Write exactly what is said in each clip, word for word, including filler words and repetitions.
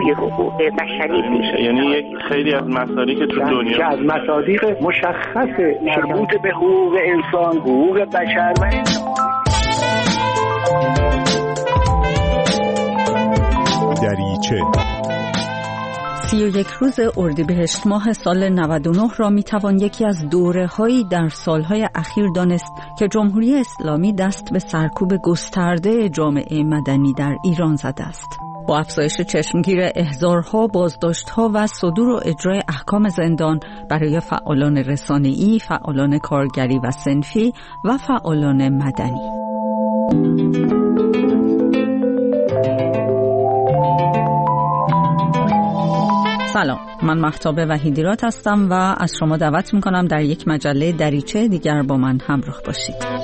جوی حقوق بشری میشه. یعنی یک خیلی از مصادیق که تو دنیا که از مصادیق مشخص مربوط به حقوق انسان، حقوق بشر و دریچه سی و یک روز اردیبهشت ماه سال نود و نه را میتوان یکی از دوره‌هایی در سالهای اخیر دانست که جمهوری اسلامی دست به سرکوب گسترده جامعه مدنی در ایران زده است. با افزایش چشمگیر احضارها، بازداشت‌ها و صدور و اجرای احکام زندان برای فعالان رسانه‌ای، فعالان کارگری و صنفی و فعالان مدنی. سلام، من مهتاب وحیدیراد هستم و از شما دعوت میکنم در یک مجله دریچه دیگر با من همراه باشید.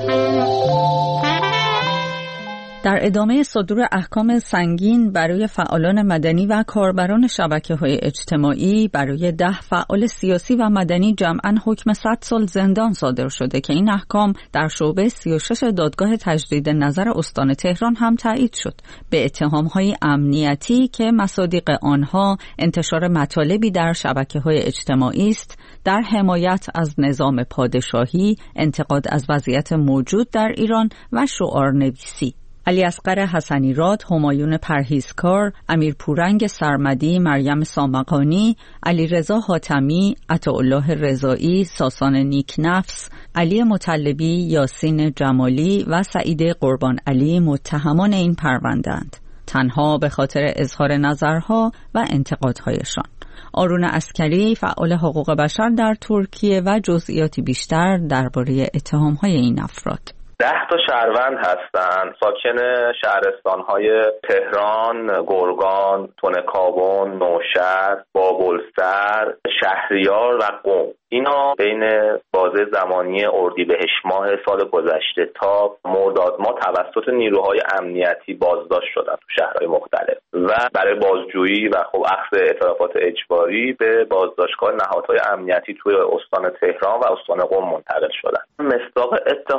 در ادامه صدور احکام سنگین برای فعالان مدنی و کاربران شبکه‌های اجتماعی، برای ده فعال سیاسی و مدنی جمعاً حکم صد سال زندان صادر شده که این احکام در شعبه سی و شش دادگاه تجدید نظر استان تهران هم تایید شد به اتهام‌های امنیتی که مصادیق آنها انتشار مطالبی در شبکه‌های اجتماعی است، در حمایت از نظام پادشاهی، انتقاد از وضعیت موجود در ایران و شعار نویسی. علی اصغر حسنی راد، همایون پرهیزکار، امیر پورنگ سرمدی، مریم سامقانی، علی رضا حاتمی، عطاالله رضایی، ساسان نیکنفس، علی مطلبی، یاسین جمالی و سعید قربان علی متهمان این پرونده‌اند، تنها به خاطر اظهار نظرها و انتقادهایشان. آرون عسکری، فعال حقوق بشر در ترکیه و جزئیاتی بیشتر درباره اتهام‌های این افراد. ده تا شهروند هستند، ساکن شهرستان‌های تهران، گرگان، تونکابون، نوشهر، بابلسر، شهریار و قم. اینا بین بازه زمانی اردیبهشت ماه سال گذشته تا مرداد ماه توسط نیروهای امنیتی بازداشت شدن تو شهرهای مختلف و برای بازجویی و خب اخذ اعترافات اجباری به بازداشتگاه نهادهای امنیتی توی استان تهران و استان قم منتقل شدن. مصداق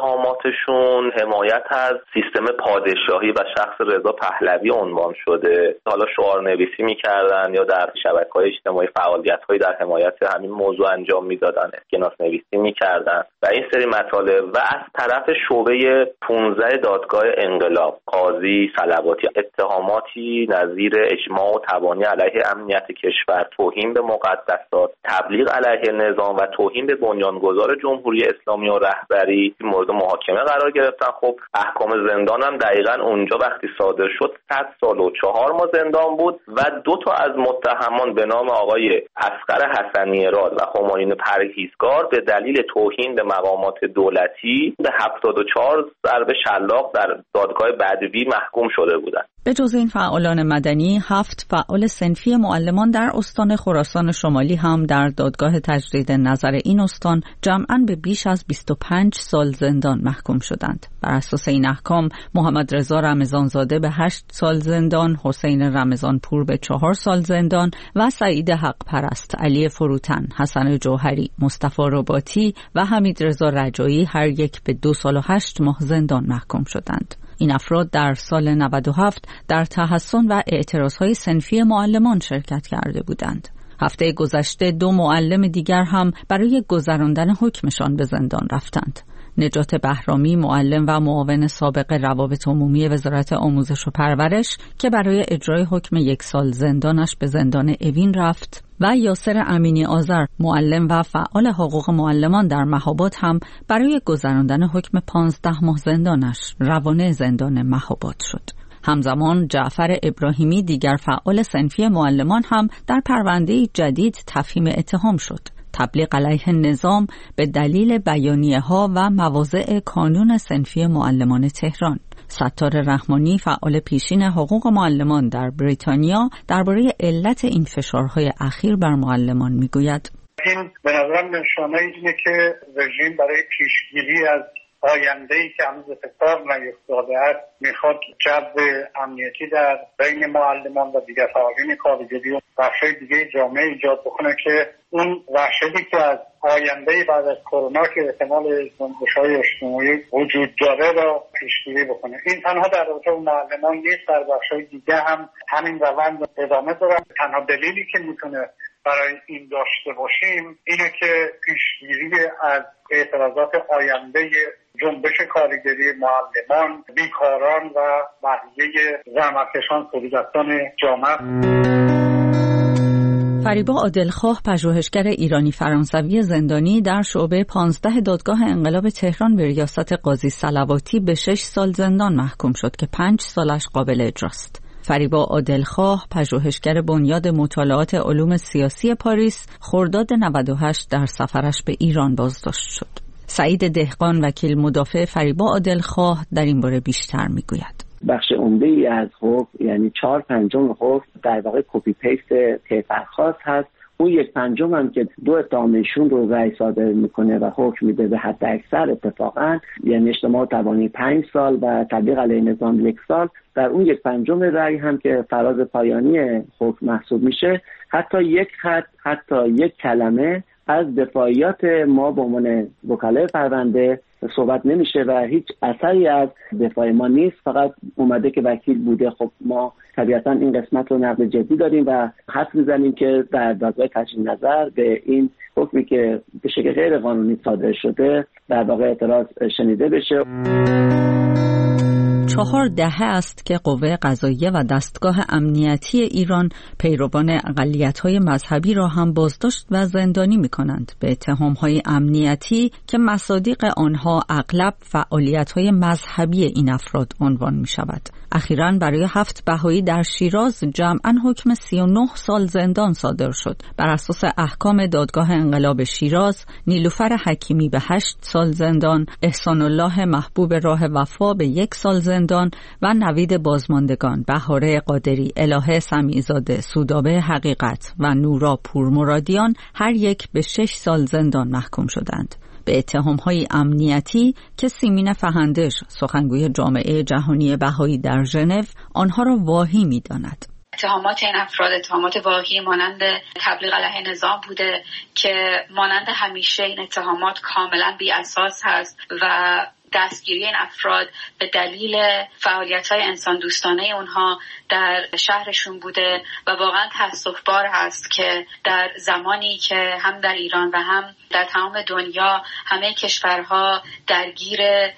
اتهاماتشون حمایت از سیستم پادشاهی و شخص رضا پهلوی عنوان شده. حالا شعار نویسی می‌کردن یا در شبکه‌های اجتماعی فعالیت‌هایی در حمایت همین موضوع انجام می‌دادن، اسکناس نویسی می‌کردن و این سری مطالب. و از طرف شعبه پانزده دادگاه انقلاب، قاضی صلواتی اتهاماتی نظیر اجماع و تبانی علیه امنیت کشور، توهین به مقدسات، تبلیغ علیه نظام و توهین به بنیانگذار جمهوری اسلامی و رهبری مورد محاکمه قرار گرفتن. خب احکام زندان هم دقیقاً اونجا وقتی صادر شد صد سال و چهار ماه زندان بود و دو تا از متهمان به نام آقای اصغر حسنی راد و همایون پرهیزکار به دلیل توهین به مقامات دولتی به هفتاد و چهار ضرب شلاق در دادگاه بدوی محکوم شده بودند. به جز این فعالان مدنی، هفت فعال صنفی معلمان در استان خراسان شمالی هم در دادگاه تجدید نظر این استان جمعاً به بیش از بیست و پنج سال زندان محکوم شدند. بر اساس این احکام محمد رضا رمضانزاده به هشت سال زندان، حسین رمضانپور به چهار سال زندان و سعید حق پرست، علی فروتن، حسن جوهری، مصطفی رباطی و حمید رضا رجایی هر یک به دو سال و هشت ماه زندان محکوم شدند. این افراد در سال نود و هفت در تحصن و اعتراضهای صنفی معلمان شرکت کرده بودند. هفته گذشته دو معلم دیگر هم برای گذراندن حکمشان به زندان رفتند. نجات بهرامی، معلم و معاون سابق روابط عمومی وزارت آموزش و پرورش که برای اجرای حکم یک سال زندانش به زندان اوین رفت، و یاسر امینی آذر، معلم و فعال حقوق معلمان در مهاباد هم برای گذراندن حکم پانزده ماه زندانش روانه زندان مهاباد شد. همزمان جعفر ابراهیمی، دیگر فعال صنفی معلمان هم در پرونده جدید تفهیم اتهام شد. تبلیغ علیه نظام به دلیل بیانیه‌ها و مواضع کانون صنفی معلمان تهران. ستار رحمانی، فعال پیشین حقوق معلمان در بریتانیا، درباره علت این فشارهای اخیر بر معلمان میگوید: این به نظرم نشانه اینه که رژیم برای پیشگیری از آینده‌ای که هنوز اتفاق نیفتاده است میخواد جو امنیتی در بین معلمان و دیگر فعالین کارگری و بخش‌های دیگه جامعه ایجاد بکنه که اون وحشتی که از آینده بعد از کرونا که احتمال جنبش‌های اجتماعی وجود داره را پیشگیری بکنه. این تنها در رابطه با معلمان نیست، در بخش‌های دیگه هم همین روند ادامه داره. تنها دلیلی که میتونه برای این داشته باشیم اینه که پیشگیری از اعتراضات آینده جنبش کارگری معلمان، بیکاران و بقیه زحمتکشان تولیدستان جامعه. فریبا عادلخواه، پژوهشگر ایرانی فرانسوی زندانی در شعبه پانزده دادگاه انقلاب تهران به ریاست قاضی صلواتی به شش سال زندان محکوم شد که پنج سالش قابل اجراست. فریبا عادلخواه، پژوهشگر بنیاد مطالعات علوم سیاسی پاریس، خرداد نود و هشت در سفرش به ایران بازداشت شد. سعید دهقان، وکیل مدافع فریبا عادلخواه، در این باره بیشتر میگوید. بخش عمده‌ای از حکم، یعنی چهار پنجم حکم، در واقع کپی پیست کیفرخواست هست. اون یک پنجم هم که دو اتهامشون رو رأی صادر میکنه و حکم میده به حد اکثر اتفاقا، یعنی اجتماع توانی پنج سال و تطبیق علیه نظام یک سال، در اون یک پنجم رأی هم که فراز پایانی حکم محسوب میشه، حتی یک خط، حتی یک کلمه از دفاعیات ما به عنوان وکلای پرونده صحبت نمیشه و هیچ اثری از دفاع ما نیست. فقط اومده که وکیل بوده. خب ما طبیعتا این قسمت رو نقد جدی داریم و حد میزنیم که در دادگاه تجدید نظر به این حکمی که به شکل غیر قانونی صادر شده در واقع اعتراض شنیده بشه. چهار دهه است که قوه قضاییه و دستگاه امنیتی ایران پیروان اقلیت‌های مذهبی را هم بازداشت و زندانی می‌کنند به اتهام‌های امنیتی که مصادیق آنها اغلب فعالیت‌های مذهبی این افراد عنوان می‌شود. اخیراً برای هفت بهایی در شیراز جمعاً حکم سی و نه سال زندان صادر شد. بر اساس احکام دادگاه انقلاب شیراز، نیلوفر حکیمی به هشت سال زندان، احسان الله محبوب راه وفا به یک سال زندان و نوید بازماندگان، بهاره قادری، الهه سمیع‌زاده، سودابه حقیقت و نورا پورمرادیان هر یک به شش سال زندان محکوم شدند به اتهام‌های امنیتی که سیمین فهندش، سخنگوی جامعه جهانی بهایی در ژنو، آنها را واهی می‌داند. اتهامات این افراد اتهامات واهی مانند تبلیغ علیه نظام بوده که مانند همیشه این اتهامات کاملا بی اساس هست و دستگیری این افراد به دلیل فعالیت‌های انسان دوستانه اونها در شهرشون بوده و واقعا تأسف‌بار هست که در زمانی که هم در ایران و هم در تمام دنیا همه کشورها درگیر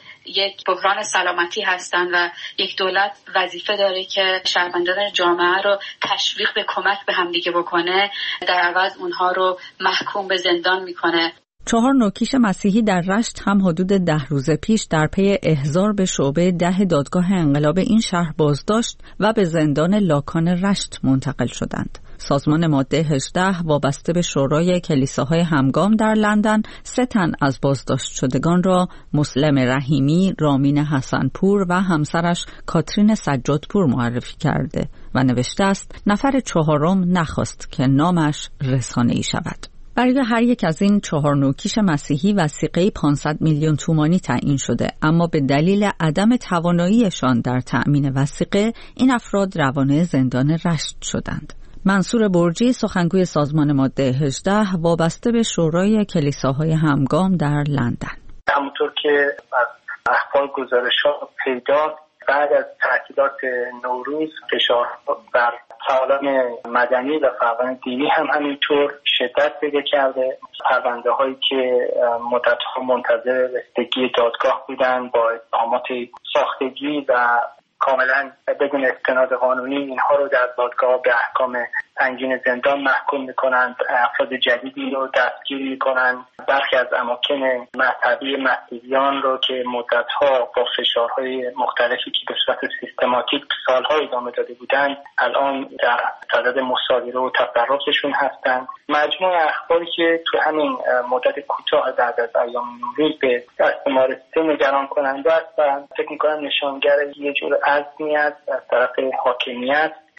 یک بحران سلامتی هستند و یک دولت وظیفه داره که شهروندان جامعه رو تشویق به کمک به همدیگه بکنه، در عوض اونها رو محکوم به زندان میکنه. چهار نوکیش مسیحی در رشت هم حدود ده روز پیش در پی احضار به شعبه ده دادگاه انقلاب این شهر بازداشت و به زندان لاکان رشت منتقل شدند. سازمان ماده هجده وابسته به شورای کلیساهای همگام در لندن سه تن از بازداشت شدگان را مسلم رحیمی، رامین حسنپور و همسرش کاترین سجادپور معرفی کرده و نوشته است نفر چهارم نخواست که نامش رسانه‌ای شود. برای هر یک از این چهار نوکیش مسیحی وثیقه پانصد میلیون تومانی تعیین شده، اما به دلیل عدم تواناییشان در تأمین وثیقه این افراد روانه زندان رشت شدند. منصور برجی، سخنگوی سازمان ماده هجده وابسته به شورای کلیساهای همگام در لندن: همونطور که از اخبار گزارش‌ها پیدا، بعد از تعطیلات نوروز فشار بر فعالان مدنی و فعالان دینی هم همینطور شدت پیدا کرده. پرونده هایی که مدت‌ها منتظر رسیدگی دادگاه بودن با اتهامات ساختگی و کاملا بدون استناد قانونی اینها رو در دادگاه به احکام سنگین زندان محکوم میکنند. افراد جدیدی رو دستگیر میکنند. برخی از اماکن مذهبی مسیحیان رو که مدتها با فشارهای مختلفی که به صورت سیستماتیک سالها ادامه داده بودند الان در صدد مصادره و تفرقشون هستند. مجموع اخباری که تو همین مدت کوتاه بعد از ایام نوروز به دست ما رسیده نگران کننده است و فکر میکنم نشانگر یه جور عزمیت از طرف حاکمیت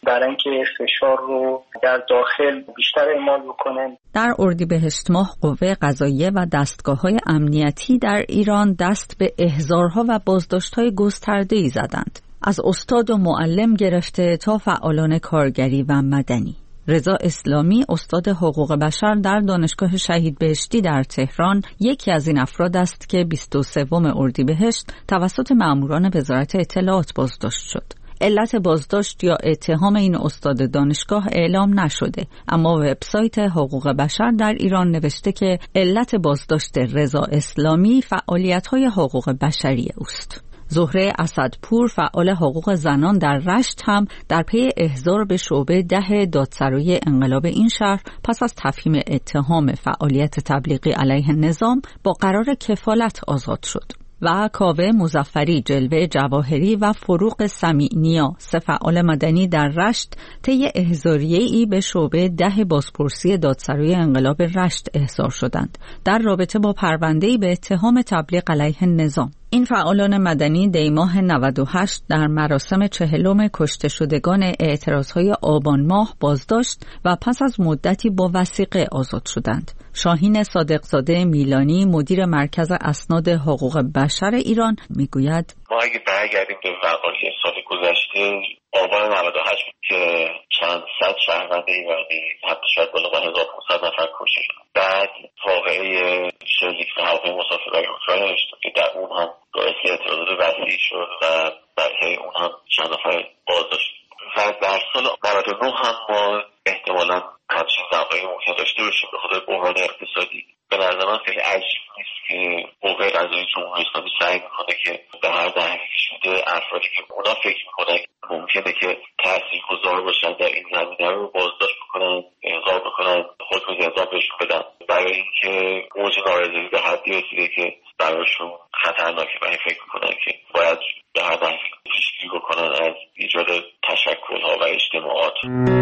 برای اینکه فشار رو در داخل بیشتر اعمال بکنن. در اردیبهشت ماه قوه قضاییه و دستگاه‌های امنیتی در ایران دست به احضارها و بازداشت‌های گسترده‌ای زدند. از استاد و معلم گرفته تا فعالان کارگری و مدنی. رضا اسلامی، استاد حقوق بشر در دانشگاه شهید بهشتی در تهران، یکی از این افراد است که بیست و سوم اردیبهشت توسط ماموران وزارت اطلاعات بازداشت شد. علت بازداشت یا اتهام این استاد دانشگاه اعلام نشده، اما وبسایت حقوق بشر در ایران نوشته که علت بازداشت رضا اسلامی فعالیت‌های حقوق بشری اوست. زهره اسدپور، فعال حقوق زنان در رشت، هم در پی احضار به شعبه ده دادسرایی انقلاب این شهر پس از تفهیم اتهام فعالیت تبلیغی علیه نظام با قرار کفالت آزاد شد. و کاوه مظفری، جلوه جواهری و فروغ سمیعنیا، سه فعال مدنی در رشت طی احضاریه‌ای به شعبه ده بازپرسی دادسرای انقلاب رشت احضار شدند در رابطه با پرونده‌ای به اتهام تبلیغ علیه نظام. این فعالان مدنی دی ماه نود و هشت در مراسم چهلم کشته شدگان اعتراضهای آبان ماه بازداشت و پس از مدتی با وثیقه آزاد شدند. شاهین صادقزاده میلانی، مدیر مرکز اسناد حقوق بشر ایران، میگوید ما اگه برگردیم به وقایع سال گذشته، آبان نود و هشت که چند صد شهروند ایرانی، حتی شاید بالا با هزار و پانصد نفر کشته شدن. بعد واقعه شلیک به هواپیمای مسافربری اوکراین داشتیم که در اون هم باعث اعتراضات وسیعی شد و در پی اون هم چند نفر بازداشت. و در سال نود و نه هم ما احتمالاً همچین وقایعی ممکن داشته باشیم به خاطر بحران اقتصادی. به نظر من خیلی عجیب نیست که قوه قضاییه جمهوری اسلامی سعی میکنه که به هر دهنی شده افرادی که اونا فکر میکنن ممکنه که تاثیرگذار باشن در این زمینه رو بازداشت بکنن، احضار بکنن، حکم زندان بهشون بدن، برای اینکه اوج نارضایتی به حدی رسیده که براشون خطرناکه و این فکر میکنن که باید به هر دهنی پیشگیری بکنن از ایجاد تشکل‌ها و اجتماعات.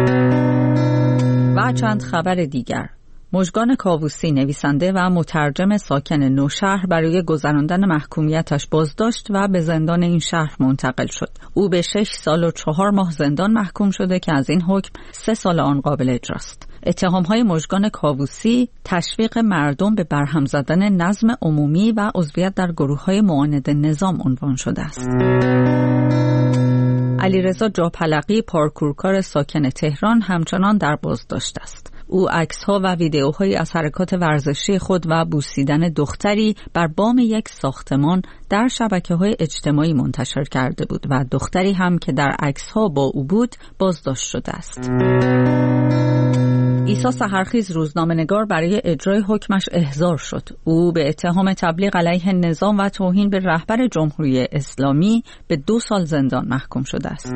و چند خبر دیگر. مژگان کاووسی، نویسنده و مترجم ساکن نوشهر، برای گذراندن محکومیتش بازداشت و به زندان این شهر منتقل شد. او به شش سال و چهار ماه زندان محکوم شده که از این حکم سه سال آن قابل اجراست. اتهام‌های مژگان کاووسی تشویق مردم به برهم زدن نظم عمومی و عضویت در گروه‌های معاند نظام عنوان شده است. علیرضا جاپلقی، پارکورکار ساکن تهران، همچنان در بازداشت است. او عکس‌ها و ویدئوهایی از حرکات ورزشی خود و بوسیدن دختری بر بام یک ساختمان در شبکه‌های اجتماعی منتشر کرده بود و دختری هم که در عکس‌ها با او بود بازداشت شده است. عیسی سحرخیز، روزنامه‌نگار، برای اجرای حکمش احضار شد. او به اتهام تبلیغ علیه نظام و توهین به رهبر جمهوری اسلامی به دو سال زندان محکوم شده است.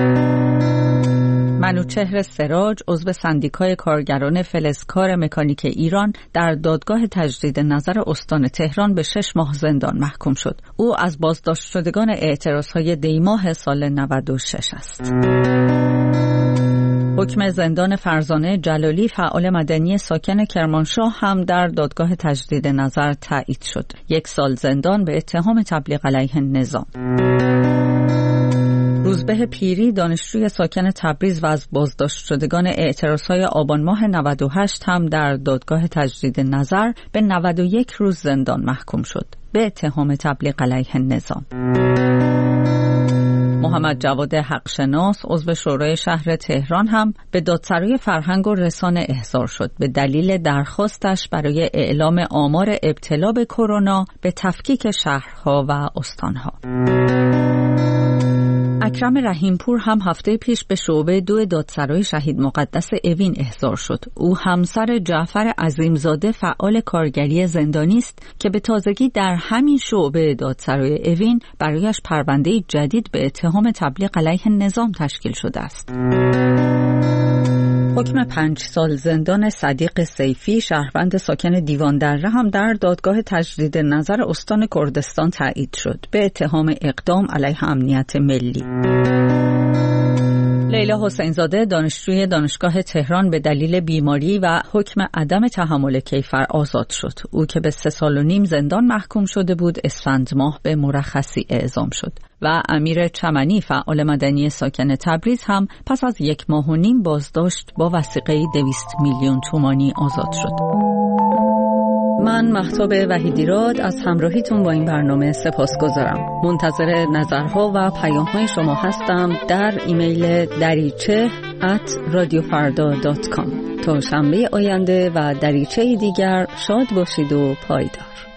منوچهر سراج، عضو سندیکای کارگران فلزکار مکانیک ایران، در دادگاه تجدید نظر استان تهران به شش ماه زندان محکوم شد. او از بازداشت شدگان اعتراضهای دی ماه سال نود و شش است. حکم زندان فرزانه جلالی، فعال مدنی ساکن کرمانشاه، هم در دادگاه تجدید نظر تایید شد. یک سال زندان به اتهام تبلیغ علیه نظام. روزبه پیری، دانشجوی ساکن تبریز و از بازداشت شدگان اعتراضهای آبان ماه نود و هشت، هم در دادگاه تجدید نظر به نود و یک روز زندان محکوم شد به اتهام تبلیغ علیه نظام. محمد جواد حقشناس، عضو شورای شهر تهران، هم به دادسرای فرهنگ و رسانه احضار شد به دلیل درخواستش برای اعلام آمار ابتلا به کرونا به تفکیک شهرها و استانها. اکرم رحیمپور هم هفته پیش به شعبه دو دادسرای شهید مقدس اوین احضار شد. او همسر جعفر عظیمزاده، فعال کارگری زندانی است که به تازگی در همین شعبه دادسرای اوین برایش پرونده جدید به اتهام تبلیغ علیه نظام تشکیل شده است. حکم پنج سال زندان صدیق سیفی، شهروند ساکن دیوان دره، هم در دادگاه تجدید نظر استان کردستان تایید شد به اتهام اقدام علیه امنیت ملی. لیلا حسین زاده دانشجوی دانشگاه تهران به دلیل بیماری و حکم عدم تحمل کیفر آزاد شد. او که به سه سال و نیم زندان محکوم شده بود اسفند ماه به مرخصی اعزام شد. و امیر چمنی فعال مدنی ساکن تبریز هم پس از یک ماه و نیم بازداشت با وثیقه دویست میلیون تومانی آزاد شد. من مهتاب وحیدیراد از همراهیتون با این برنامه سپاسگزارم. منتظر نظرها و پیام‌های شما هستم در ایمیل دریچه ات رادیو فردا دات کام. تا شنبه آینده و دریچه دیگر شاد باشید و پایدار.